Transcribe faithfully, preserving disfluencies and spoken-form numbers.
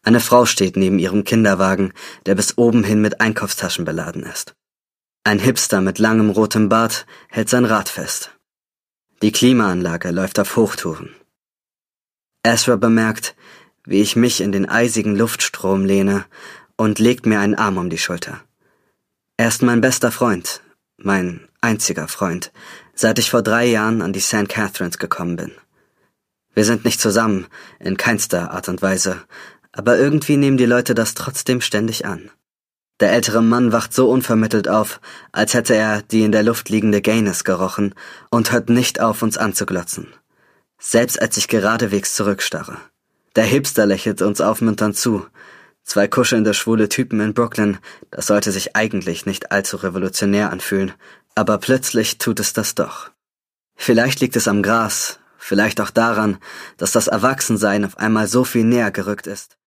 Eine Frau steht neben ihrem Kinderwagen, der bis oben hin mit Einkaufstaschen beladen ist. Ein Hipster mit langem rotem Bart hält sein Rad fest. Die Klimaanlage läuft auf Hochtouren. Ezra bemerkt, wie ich mich in den eisigen Luftstrom lehne und legt mir einen Arm um die Schulter. Er ist mein bester Freund, mein einziger Freund, seit ich vor drei Jahren an die Sankt Catharines gekommen bin. Wir sind nicht zusammen, in keinster Art und Weise, aber irgendwie nehmen die Leute das trotzdem ständig an. Der ältere Mann wacht so unvermittelt auf, als hätte er die in der Luft liegende Gaines gerochen und hört nicht auf, uns anzuglotzen. Selbst als ich geradewegs zurückstarre. Der Hipster lächelt uns aufmunternd zu. Zwei kuschelnde schwule Typen in Brooklyn, das sollte sich eigentlich nicht allzu revolutionär anfühlen, aber plötzlich tut es das doch. Vielleicht liegt es am Gras, vielleicht auch daran, dass das Erwachsensein auf einmal so viel näher gerückt ist.